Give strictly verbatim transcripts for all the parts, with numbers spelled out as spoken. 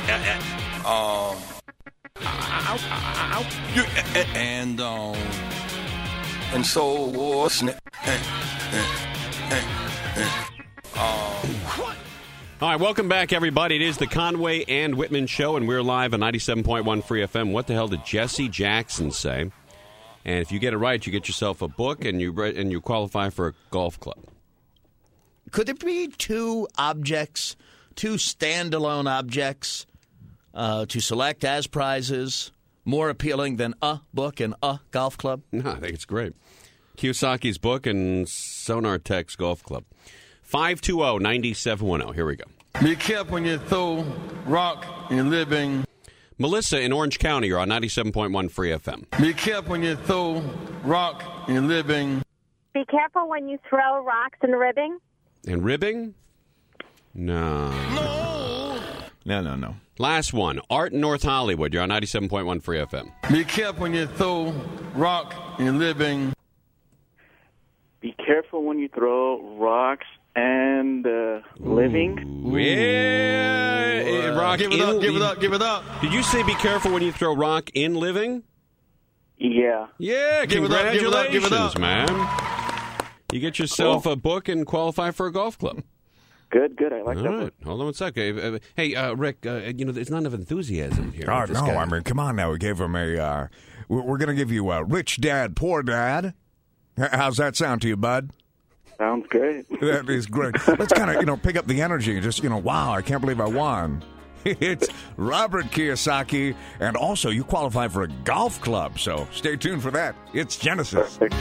Um, you, and um, and so what's ne- All right, welcome back, everybody. It is the Conway and Whitman Show, and we're live on ninety-seven point one Free F M. What the hell did Jesse Jackson say? And if you get it right, you get yourself a book, and you and you qualify for a golf club. Could there be two objects, two standalone objects, uh, to select as prizes more appealing than a book and a golf club? No, I think it's great. Kiyosaki's book and Sonar Tech's golf club. five two zero, nine seven one zero. Here we go. Be careful when you throw rock in your living. Melissa in Orange County, you're on ninety-seven point one Free F M. Be careful when you throw rock in your living. Be careful when you throw rocks and ribbing. And ribbing? No. No. No, no, no. Last one. Art in North Hollywood, you're on ninety-seven point one Free F M. Be careful when you throw rock in your living. Be careful when you throw rocks and uh, living. Ooh, yeah. Ooh, uh, rock give it in, up, give it up, give it up. Did you say be careful when you throw rock in living? Yeah. Yeah, give congratulations, it up, give it up, give it up. man. You get yourself cool. a book and qualify for a golf club. Good, good. I like All that right. one. Hold on one second. Hey, uh, Rick, uh, you know, there's not enough enthusiasm here. Oh, with this no, guy. I mean, come on now. We gave him a, uh, we're, we're going to give you a Rich Dad, Poor Dad. H- How's that sound to you, bud? Sounds great. That is great. Let's kind of, you know, pick up the energy and just, you know, wow, I can't believe I won. It's Robert Kiyosaki, and also you qualify for a golf club, so stay tuned for that. It's Genesis. God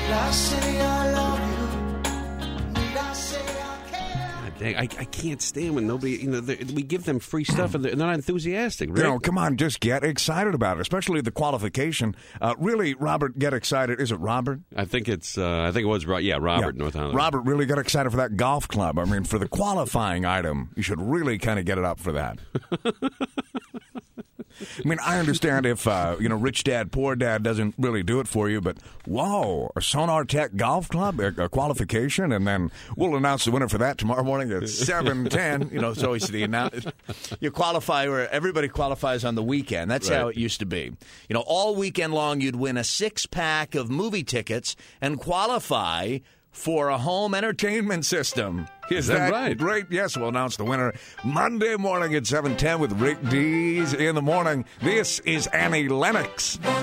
dang, I, I can't stand when nobody, you know, they- we give them free stuff and they're not enthusiastic. Rick. You know, come on, just get excited about it, especially the qualification. Uh, really, Robert, get excited. Is it Robert? I think it's, uh, I think it was, Ro- yeah, Robert, Yeah. North Hollywood. Robert really got excited for that golf club. I mean, for the qualifying item, you should really kind of get it up for that. I mean, I understand if, uh, you know, Rich Dad, Poor Dad doesn't really do it for you, but, whoa, a Sonar Tech Golf Club, a, a qualification, and then we'll announce the winner for that tomorrow morning at seven ten. You know, it's always the announce. You qualify where everybody qualifies on the weekend. That's Right. how it used to be. You know, all weekend long, you'd win a six pack of movie tickets and qualify for a home entertainment system. Is that right? Great. Yes, we'll announce the winner Monday morning at seven ten with Rick Dees in the morning. This is Annie Lennox. You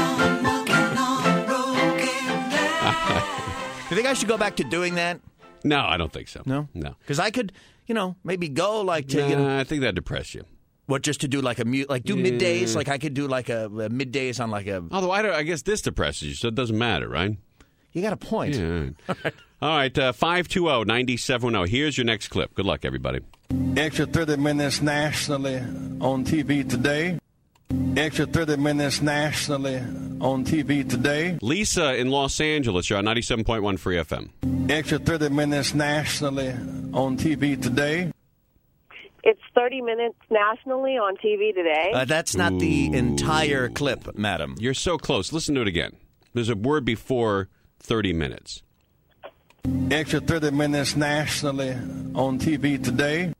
think I should go back to doing that? No, I don't think so. No? No. Because I could, you know, maybe go like to, you know, Nah, I think that'd depress you. what, just to do like a, mu- like do Yeah. middays? Like I could do like a, a middays on like a, Although I, don't, I guess this depresses you, so it doesn't matter, right? you got a point. Yeah. All right, uh, five two zero, nine seven one zero. Here's your next clip. Good luck, everybody. Extra thirty minutes nationally on T V today. Extra thirty minutes nationally on T V today. Lisa in Los Angeles, you're on ninety-seven point one Free F M. Extra thirty minutes nationally on T V today. It's thirty minutes nationally on T V today. Uh, that's not the Ooh. entire clip, madam. You're so close. Listen to it again. There's a word before thirty minutes. Extra thirty minutes nationally on T V today.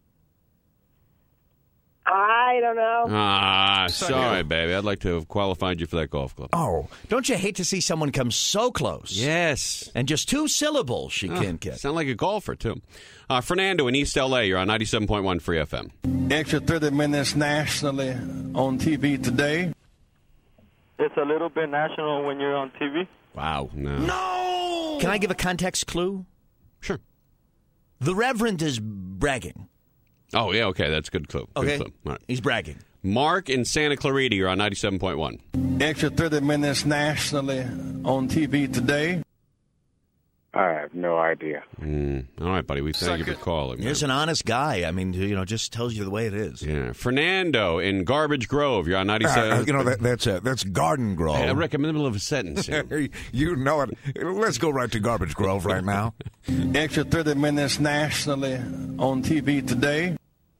I don't know. Ah, sorry, baby. I'd like to have qualified you for that golf club. Oh, don't you hate to see someone come so close? Yes. And just two syllables she Oh, can get. sound like a golfer, too. Uh, Fernando in East L A, you're on ninety-seven point one Free F M. Extra thirty minutes nationally on T V today. It's a little bit national when you're on T V. Wow. No. No! Can I give a context clue? Sure. The Reverend is bragging. Oh, yeah, okay. That's a good clue. Good Okay? clue. All right. He's bragging. Mark in Santa Clarita, you're on ninety-seven point one. Extra thirty minutes nationally on T V today. I have no idea. Mm. All right, buddy. We thank you for calling. man. He's an honest guy. I mean, you know, just tells you the way it is. Yeah. Fernando in Garbage Grove, you're on ninety-seven. Uh, you know, that, that's uh, that's Garden Grove. Hey, Rick, I'm in the middle of a sentence here. You know it. Let's go right to Garbage Grove right now. Extra thirty minutes nationally on T V today.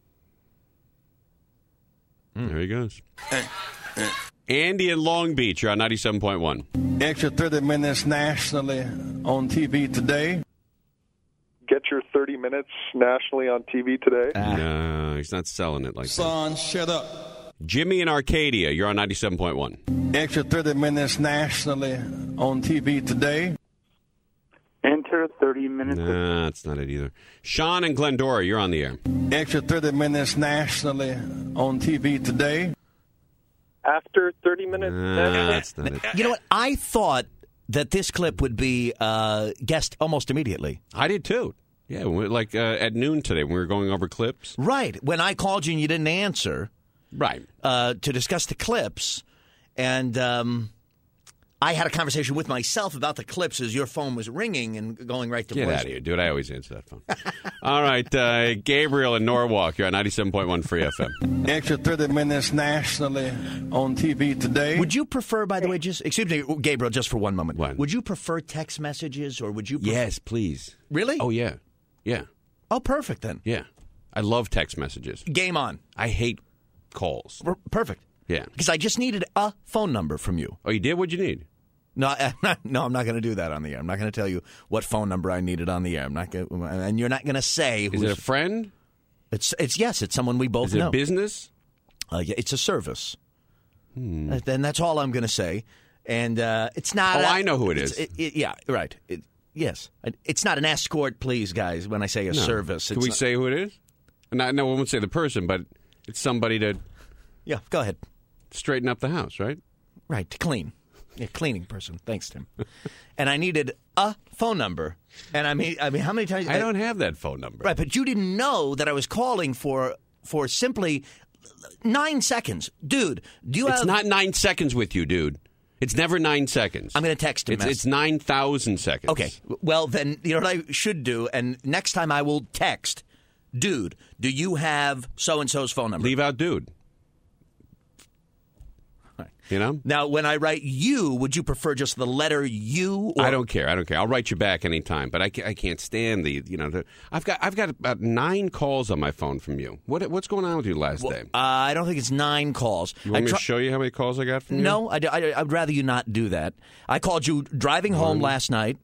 There he goes. Andy in Long Beach, you're on ninety-seven point one. Extra thirty minutes nationally on T V today. Get your thirty minutes nationally on T V today. No, he's not selling it like that. Son, shut up. Jimmy in Arcadia, you're on ninety-seven point one. Extra thirty minutes nationally on T V today. Enter thirty minutes. Nah, that's not it either. Sean in Glendora, you're on the air. Extra thirty minutes nationally on T V today. After thirty minutes. Nah, that's not it. You know what? I thought that this clip would be uh, guessed almost immediately. I did too. Yeah, we- like uh, at noon today when we were going over clips. Right. When I called you and you didn't answer Right. uh, to discuss the clips, and um, I had a conversation with myself about the clips as your phone was ringing and going right to Get voice. out of here, dude. I always answer that phone. All right, uh, Gabriel in Norwalk, you're on ninety-seven point one Free F M. Extra thirty minutes nationally on T V today. Would you prefer, by the way, just excuse me, Gabriel, just for one moment. What? Would you prefer text messages or would you? Prefer, Yes, please. Really? Oh, yeah. Yeah. Oh, perfect then. Yeah. I love text messages. Game on. I hate calls. Per- Perfect. Yeah. Because I just needed a phone number from you. Oh, you did? What'd you need? No, I, no, I'm not going to do that on the air. I'm not going to tell you what phone number I needed on the air. I'm not going, and you're not going to say who's. Is it a friend? It's it's yes, it's someone we both Is it know. a business? Uh, yeah, it's a service. Hmm. Uh, Then that's all I'm going to say. And uh, it's not. Oh, a- I know who it it's- is. It, it, yeah, right. It, yes, it's not an escort, please, guys. When I say a No. service, Can it's we not- say who it is? Not, no, we won't say the person, but it's somebody to Yeah, go ahead. straighten up the house, right? Right, to clean. Yeah, cleaning person. Thanks, Tim. And I needed a phone number. And I mean, I mean, how many times? I don't have that phone number. Right, but you didn't know that I was calling for for simply nine seconds, dude. Do you It's have? not nine seconds with you, dude. It's never nine seconds. I'm going to text him. It's, it's nine thousand seconds. Okay. Well, then you know what I should do, and next time I will text, dude. Do you have so and so's phone number? Leave out dude. You know? Now, when I write you, would you prefer just the letter U? Or I don't care. I don't care. I'll write you back anytime. But I, ca- I can't stand the you know. The, I've got I've got about nine calls on my phone from you. What what's going on with you last Well, day? Uh, I don't think it's nine calls. You want I me try- to show you how many calls I got from you? No, I, I, I'd rather you not do that. I called you driving home One. last night.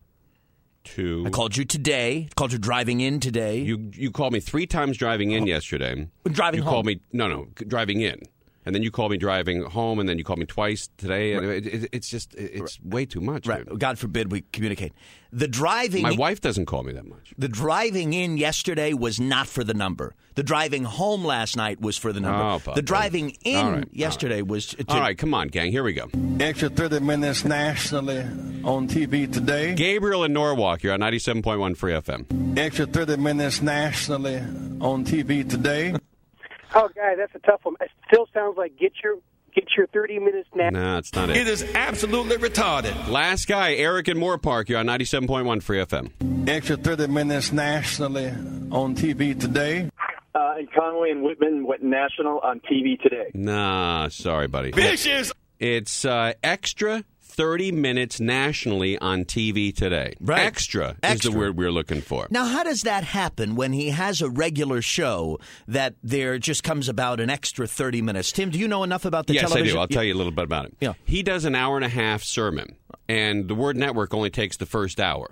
Two. I called you today. Called you driving in today. You you called me three times driving in yesterday. Driving you home. called me no no driving in, and then you called me driving home, and then you called me twice today. And it, it, it's just it's way too much. Right. dude. God forbid we communicate. The driving. My wife doesn't call me that much. The driving in yesterday was not for the number. The driving home last night was for the number. Oh, Papa. the driving in All right, all yesterday was. To, All right, come on, gang. Here we go. Extra thirty minutes nationally on T V today. Gabriel in Norwalk, you're on ninety-seven point one Free F M. Extra thirty minutes nationally on T V today. Oh, guy, that's a tough one. It still sounds like get your get your thirty minutes now. No, it's not it. It is absolutely retarded. Last guy, Eric in Moore Park, you're on ninety-seven point one Free F M. Extra thirty minutes nationally on T V today. Uh, and Conway and Whitman went national on T V today. Nah, sorry, buddy. Vicious. It's uh, extra thirty minutes nationally on T V today. Right. Extra, Extra. is the word we're looking for. Now, how does that happen when he has a regular show that there just comes about an extra thirty minutes? Tim, do you know enough about the yes, television? I do. I'll Yeah. tell you a little bit about it. Yeah. He does an hour and a half sermon, and the Word Network only takes the first hour.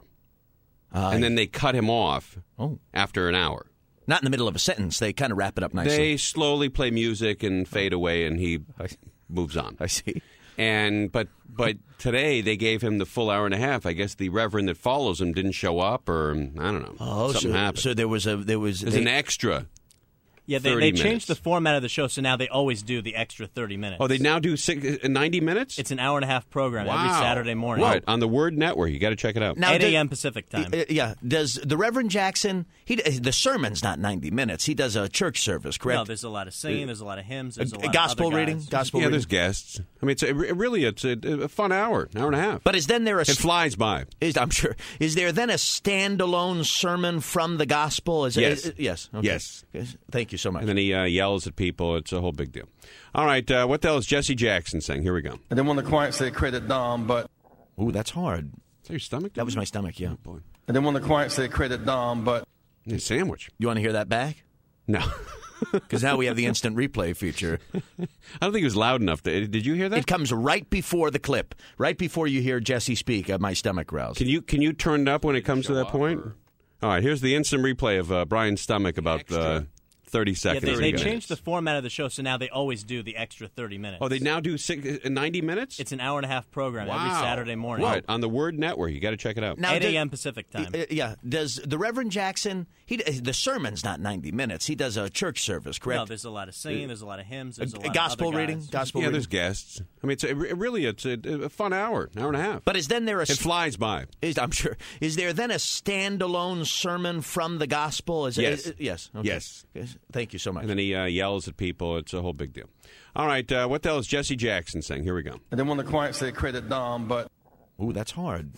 Uh, and then they cut him off Oh. after an hour. Not in the middle of a sentence. They kind of wrap it up nicely. They slowly play music and fade away, and he moves on. I see. And but but today they gave him the full hour and a half. I guess the reverend that follows him didn't show up, or I don't know. Oh, something so, happened. so there was a there was There's they- an extra. Yeah, they, thirty they minutes. changed the format of the show, so now they always do the extra thirty minutes. Oh, they now do six, uh, ninety minutes? It's an hour and a half program every Wow. Saturday morning. Right, on the Word Network. You got to check it out. Now, eight did- a.m. Pacific time. Uh, yeah. Does the Reverend Jackson? He the sermon's not ninety minutes. He does a church service, correct? No, there's a lot of singing, there's a lot of hymns, there's a Uh, lot gospel of other reading? guys. Gospel yeah, reading. there's guests. I mean, it's a, it really it's a, a fun hour, hour and a half. But is then there a it flies by. Is, I'm sure. Is there then a standalone sermon from the gospel? Is Yes. It, yes. Okay. Yes. Yes. Thank you so much. And then he uh, yells at people. It's a whole big deal. All right, uh, what the hell is Jesse Jackson saying? Here we go. I didn't want to quite say credit Dom, but Ooh, that's hard. Is that your stomach? That was my stomach. Yeah. Oh, boy. I didn't want to quite say credit Dom, but A sandwich. You want to hear that back? No. Because now we have the instant replay feature. I don't think it was loud enough. To, did you hear that? It comes right before the clip, right before you hear Jesse speak. Uh, my stomach growls. Can you can you turn it up when it comes to that point? All right, here's the instant replay of uh, Brian's stomach about uh, thirty Yeah, seconds. they, they minutes. changed the format of the show, so now they always do the extra thirty minutes. Oh, they now do six, uh, ninety minutes? It's an hour and a half program wow. every Saturday morning. Right, on the Word Network. You got to check it out. Now, eight does- a.m. Pacific time. Uh, yeah. Does the Reverend Jackson, he the sermon's not ninety minutes. He does a church service, correct? No, there's a lot of singing. There's a lot of hymns. There's a, A lot gospel of other reading? guys. Gospel yeah, reading? there's guests. I mean, it's a, it really it's a, a fun hour, an hour and a half. But is then there a... It flies by. Is, I'm sure. Is there then a standalone sermon from the gospel? Is Yes. It, is- yes. Okay. Yes. Yes. Thank you so much. And then he uh, yells at people. It's a whole big deal. All right, uh, what the hell is Jesse Jackson saying? Here we go. I didn't want to quite say credit Dom, but Ooh, that's hard.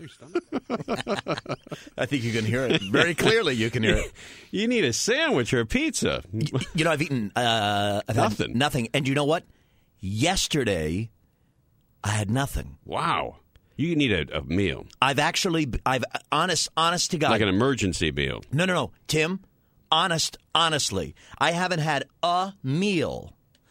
I think you can hear it very clearly. You can hear it. You need a sandwich or a pizza. You know, I've eaten uh, I've had Nothing. nothing. And you know what? Yesterday, I had nothing. Wow. You need a, a meal. I've actually, I've honest, honest to God, Like an emergency meal. No, no, no, Tim. Honest, honestly, I haven't had a meal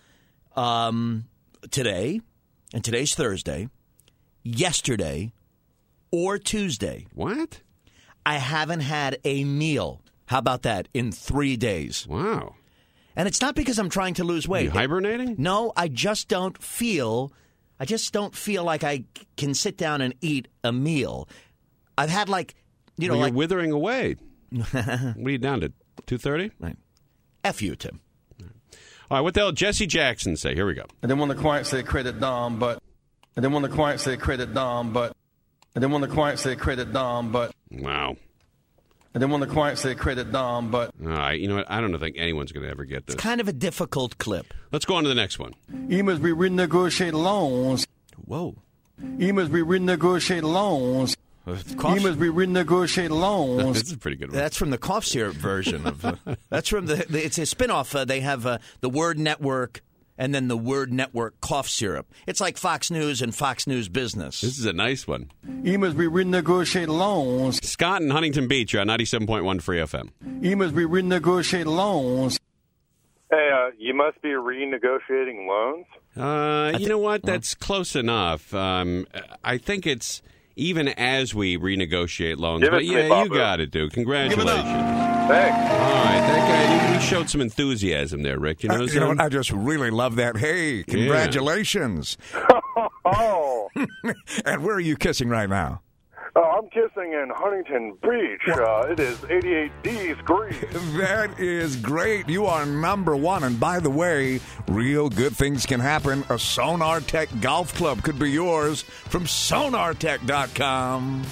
um, today, and today's Thursday, yesterday, or Tuesday. What? I haven't had a meal. How about that? In three days. Wow. And it's not because I'm trying to lose weight. You hibernating? No, I just don't feel. I just don't feel like I can sit down and eat a meal. I've had like, you know, well, you're like withering away. What are you down to? Two thirty. Right. F you, Tim. All right. What the hell? Did Jesse Jackson say? Here we go. I didn't want to quite say credit Dom, but I didn't want to quite say credit Dom, but I didn't want to quite say credit Dom, but Wow. I didn't want to quite say credit Dom, but All right. You know what? I don't think anyone's going to ever get this. It's kind of a difficult clip. Let's go on to the next one. he must be renegotiate loans. Whoa. He must be renegotiate loans. Cough- He must be renegotiate loans. This is a pretty good one. That's from the cough syrup version of. Uh, that's from the, the. It's a spinoff. Uh, they have uh, the Word Network and then the Word Network cough syrup. It's like Fox News and Fox News Business. This is a nice one. He must be renegotiate loans. Scott in Huntington Beach, you're on ninety-seven point one Free F M. He must be renegotiate loans. Hey, uh, you must be renegotiating loans? Uh, you know what? That's close enough. Um, I think it's even as we renegotiate loans. Give it But to yeah, me, you Papa. got it, dude. Congratulations. All Thanks. right, that guy, you showed some enthusiasm there, Rick. You Uh, know, you know what? I just really love that. Hey, congratulations. Oh, And where are you kissing right now? oh, I'm kissing in Huntington Beach. Uh, it is eighty-eight degrees. That is great. You are number one. And by the way, real good things can happen. A Sonar Tech Golf Club could be yours from sonar tech dot com.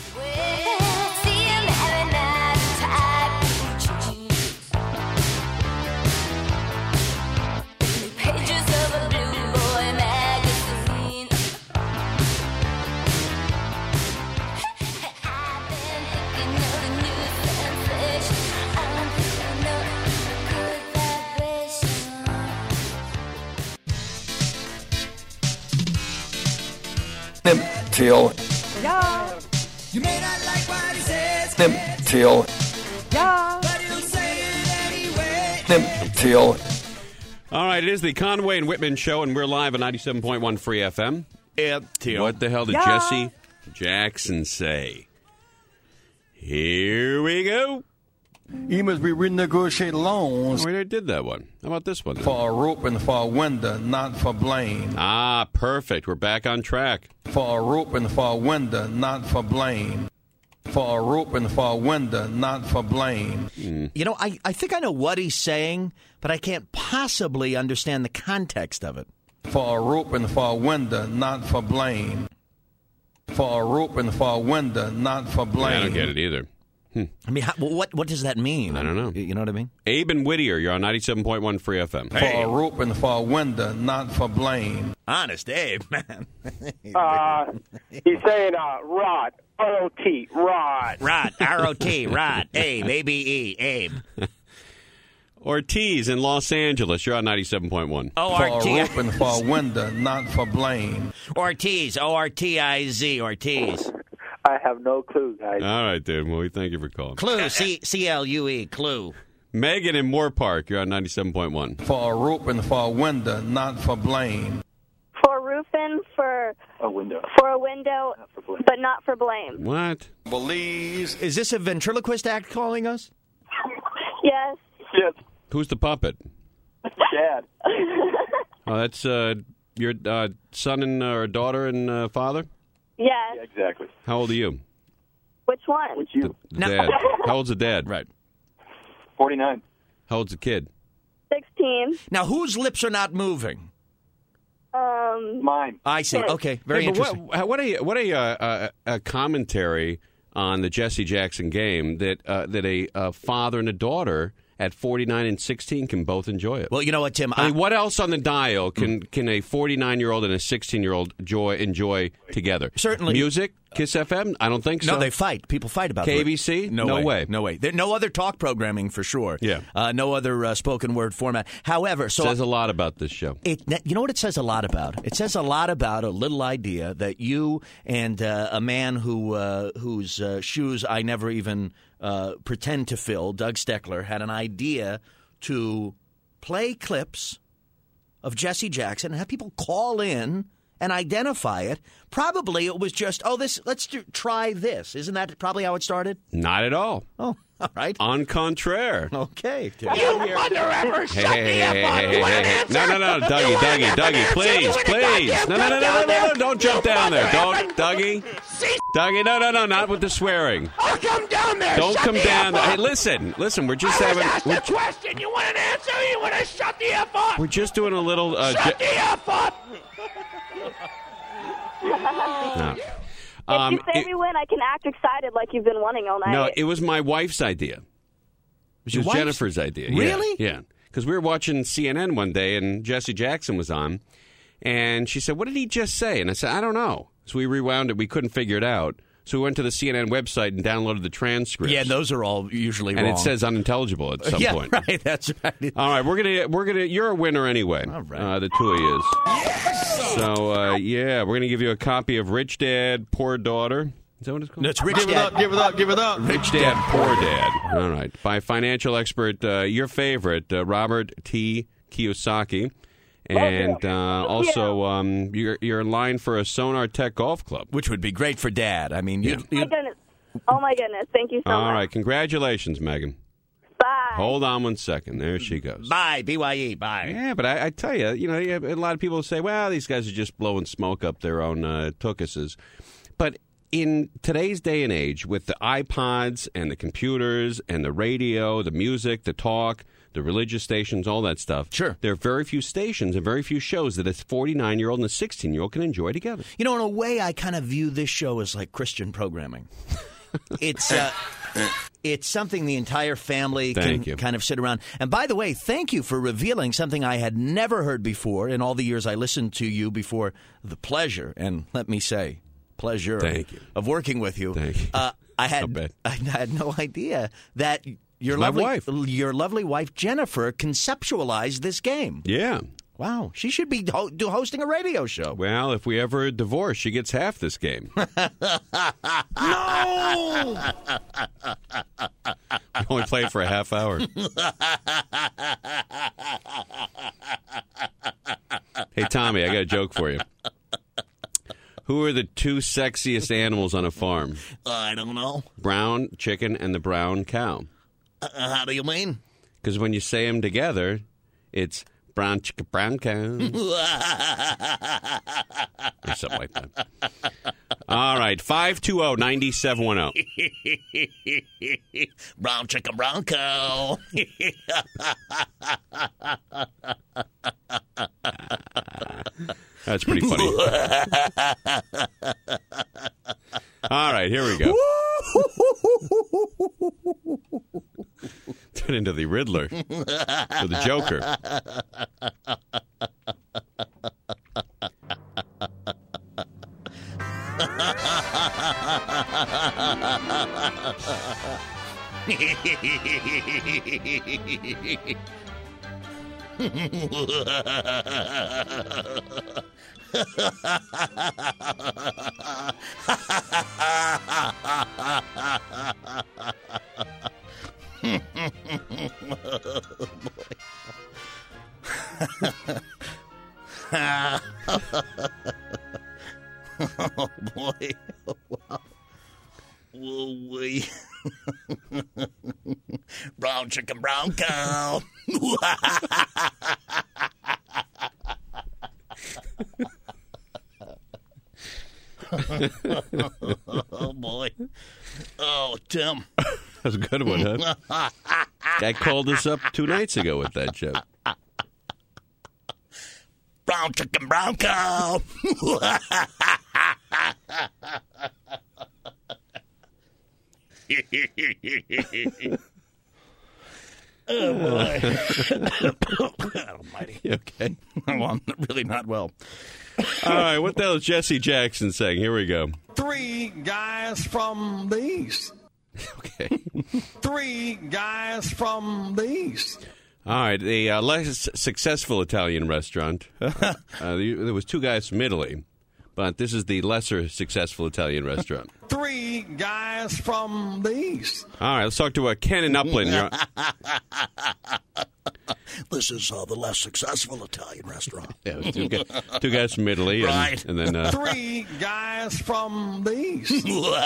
Snip, till. Yeah. You may not like what he says, Snip, till. Yeah. but he'll say it anyway. Snip, till. All right, it is the Conway and Whitman Show, and we're live at ninety-seven point one Free F M. Yep, Tim. What the hell did Yeah. Jesse Jackson say? Here we go. He must be renegotiate loans Oh, we already did that one. How about this one? then? for a rope and for a window, not for blame. Ah, perfect. We're back on track. For a rope and for a window, not for blame. For a rope and for a window, not for blame. You know, I, I think I know what he's saying, but I can't possibly understand the context of it. For a rope and for a window, not for blame. For a rope and for a window, not for blame. Yeah, I don't get it either. I mean, how, what what does that mean? I don't know. You know what I mean? Abe and Whittier, you're on ninety-seven point one Free F M. For a rope and for a window, not for blame. Honest Abe, man. Uh, he's saying uh, Rod, R O T, Rod. Rod, R O T, Rod, Abe, A B E, Abe. Ortiz in Los Angeles, you're on ninety-seven point one. O For R a T rope and for a window, not for blame. Ortiz, O R T I Z, Ortiz. I have no clue, guys. All right, dude. Well, we thank you for calling. Clue, C C L U E, Clue. Megan in Moore Park, you're on ninety-seven point one. For a rope and for a window, not for blame. For roofing, for A window. for a window, but not for blame. What? Belize. Is this a ventriloquist act calling us? Yes. Yes. Who's the puppet? Dad. Oh, that's uh, your uh, son and uh, or daughter and uh, father? Yes. Yeah, exactly. How old are you? Which one? Which you? The dad. How old's the dad? Right. forty-nine. How old's the kid? sixteen. Now, whose lips are not moving? Um, Mine. I see. Okay, very Hey, but interesting. What, what a what a, uh, a, a commentary on the Jesse Jackson game that uh, that a, a father and a daughter at forty-nine and sixteen can both enjoy it. Well, you know what, Tim? I mean, what else on the dial can can a forty-nine-year-old and a sixteen-year-old enjoy enjoy together? Certainly. Music, Kiss F M? I don't think so. No, they fight. People fight about it. K B C? No, No way. way. No way. There, no other talk programming for sure. Yeah. Uh, no other uh, spoken word format. However, so says a lot about this show. It, you know what it says a lot about? It says a lot about a little idea that you and uh, a man who uh, whose uh, shoes I never even uh, pretend to fill, Doug Steckler, had an idea to play clips of Jesse Jackson and have people call in and identify it. Probably it was just, oh, this. Let's do, try this. Isn't that probably how it started? Not at all. Oh, all right. En contraire. Okay. You mother-effer, Hey, shut hey, the hey, F hey, up. hey, You want hey, an hey. answer? No, no, no, Dougie, Dougie, Dougie, please, please. No, no, no, no, no, no, no, don't jump down there. Don't, Dougie. Dougie, no, no, no, not with the swearing. I'll come down there. Don't Shut come the down F there. Hey, up. listen, listen, we're just I was having, asked we're, a question. You want an answer? Or you want to shut the F up? we're just doing a little, uh, Shut Je- the F up. no. if Um, you say it- we win, I can act excited like you've been wanting all night. No, it was my wife's idea. It was your wife's? Jennifer's idea. Yeah, Really? Yeah. Because we were watching C N N one day and Jesse Jackson was on. And she said, what did he just say? And I said, I don't know. So we rewound it. We couldn't figure it out. So we went to the C N N website and downloaded the transcripts. Yeah, those are all usually and wrong. it says unintelligible at some yeah, point. right. That's right. All right, we're gonna we're gonna you're a winner anyway. All right. Uh, the two of you. So uh, yeah, we're gonna give you a copy of Rich Dad, Poor Daughter. Is that what it's called? No, it's Rich Give it Dad. up, give it up, give it up. Rich Dad, Poor Dad. All right. By financial expert, uh, your favorite, uh, Robert T. Kiyosaki. And uh, also, um, you're, you're in line for a Sonar Tech Golf Club. Which would be great for Dad. I mean, Yeah. you'd, Oh my you'd, goodness. Oh my goodness. Thank you so All much. right. Congratulations, Megan. Bye. Hold on one second. There she goes. bye, B Y E, bye. Yeah, but I, I tell you, you know, you have, a lot of people say, well, these guys are just blowing smoke up their own uh, tuchuses. But in today's day and age, with the iPods and the computers and the radio, the music, the talk, the religious stations, all that stuff, Sure. there are very few stations and very few shows that a forty-nine-year-old and a sixteen-year-old can enjoy together. You know, in a way, I kind of view this show as like Christian programming. It's uh, it's something the entire family Thank can you. kind of sit around. And by the way, thank you for revealing something I had never heard before in all the years I listened to you before. The pleasure, and let me say, pleasure Thank you. of working with you. Thank you. Uh, I Not had bad. I had no idea that your My lovely wife. your lovely wife Jennifer conceptualized this game. Yeah. Wow, she should be ho- do hosting a radio show. Well, if we ever divorce, she gets half this game. No! We only play it for a half hour. Hey, Tommy, I got a joke for you. Who are the two sexiest animals on a farm? I don't know. Brown chicken and the brown cow. Uh, how do you mean? Because when you say them together, it's brown chicken, brown cow. Or something like that. All right, five two zero, nine seven one zero. Brown chicken, brown cow. That's pretty funny. All right, here we go. Turn into the Riddler or the Joker. Oh, boy. Wow. Ooh-wee. Brown chicken, brown cow. Oh, boy. Oh, Tim. That's a good one, huh? Guy called us up two nights ago with that joke. Brown chicken, brown cow. Oh, boy. God almighty. You okay? Well, I'm really not well. All right, what the hell is Jesse Jackson saying? Here we go. Three guys from the east. Okay. Three guys from the east. All right, a uh, less successful Italian restaurant. uh, there was two guys from Italy, but this is the lesser successful Italian restaurant. Three guys from the east. All right, let's talk to uh, Ken in Upland. You're- This is uh, the less successful Italian restaurant. Yeah, it was two, guys, two guys from Italy. And, Right. and then uh, Three guys from the east.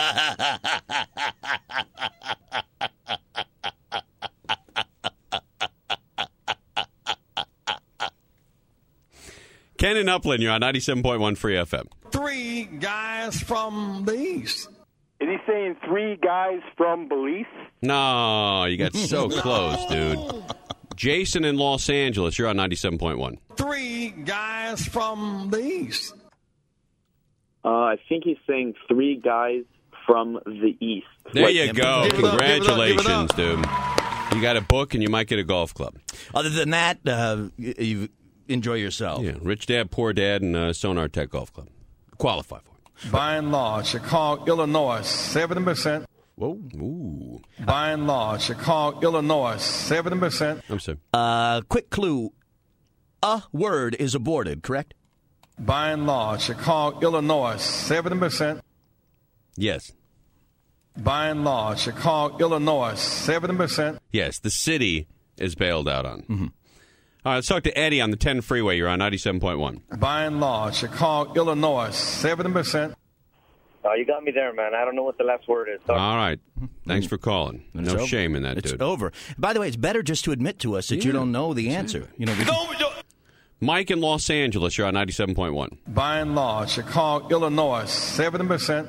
Ken in Upland, you're on ninety-seven point one Free F M. Three guys from the east. Is he saying three guys from Belize? No, you got so close, dude. Jason in Los Angeles, you're on ninety-seven point one. Three guys from the east. Uh, I think he's saying three guys from the east. There Like- you go. Give it up, give it up, give it Congratulations, up. dude. You got a book and you might get a golf club. Other than that, uh, you, you enjoy yourself. Yeah, Rich Dad, Poor Dad, and uh, Sonar Tech Golf Club. Qualify for it. By and large, Chicago, Illinois, seventy percent. Whoa. Ooh. By and large, Chicago, Illinois, seventy percent. I'm sorry. Uh, quick clue. A word is aborted, correct? By and large, Chicago, Illinois, seventy percent. Yes. By and large, Chicago, Illinois, seventy percent. Yes, the city is bailed out on. Mm-hmm. All right, let's talk to Eddie on the ten freeway. You're on ninety-seven point one. By and large, Chicago, Illinois, seventy percent. Oh, you got me there, man. I don't know what the last word is. Sorry. All right. Thanks for calling. It's No over. shame in that, It's dude. over. By the way, it's better just to admit to us that you Yeah. don't know the answer. You know, we Mike in Los Angeles, you're on ninety-seven point one. By and large, Chicago, Illinois, seventy percent.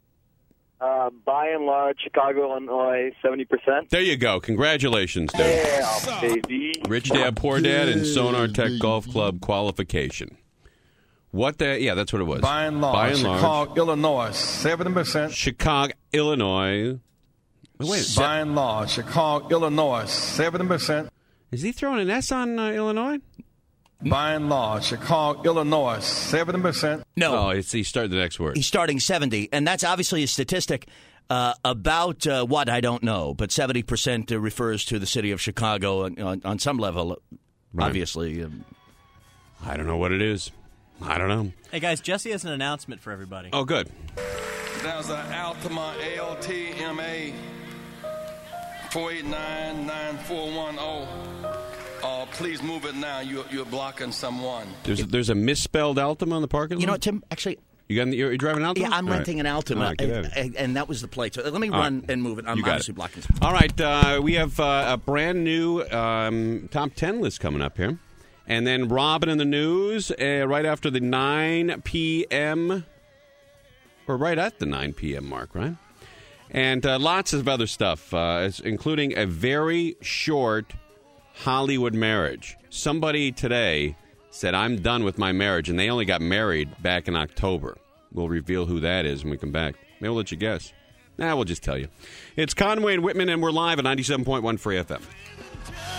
Uh, by and large, Chicago, Illinois, seventy percent. There you go. Congratulations, dude. Yeah, baby. Rich Dad, Poor Dad, and Sonar Tech Golf Club qualification. What the? Yeah, that's what it was. By and large, By and large, Chicago, Illinois, seventy percent. Chicago, Illinois. Wait, By and large, Chicago, Illinois, seventy percent. is he throwing an S on uh, Illinois? By and large, Chicago, Illinois, seventy percent. no. Oh, it's, he started the next word. He's starting seventy, and that's obviously a statistic uh, about uh, what I don't know, but seventy percent refers to the city of Chicago on, on, on some level, Right. obviously. Um, I don't know what it is. I don't know. Hey, guys, Jesse has an announcement for everybody. Oh, good. There's an Altima L T M A four eight nine nine four one zero. Uh, please move it now. You're, you're blocking someone. There's a, there's a misspelled Altima in the parking lot. you know what, Tim? Actually, You got you're, you're driving an Altima? yeah, I'm All right. renting an Altima, All right, get and, at it. and, and that was the plate. So let me All run right. and move it. I'm You got obviously it. blocking. All right, uh, we have uh, a brand new um, top ten list coming up here. And then Robin in the news uh, right after the nine p.m. or right at the nine p.m. mark, right? And uh, lots of other stuff, uh, including a very short Hollywood marriage. Somebody today said, I'm done with my marriage, and they only got married back in October. We'll reveal who that is when we come back. Maybe we'll let you guess. Nah, we'll just tell you. It's Conway and Whitman, and we're live at ninety-seven point one Free F M.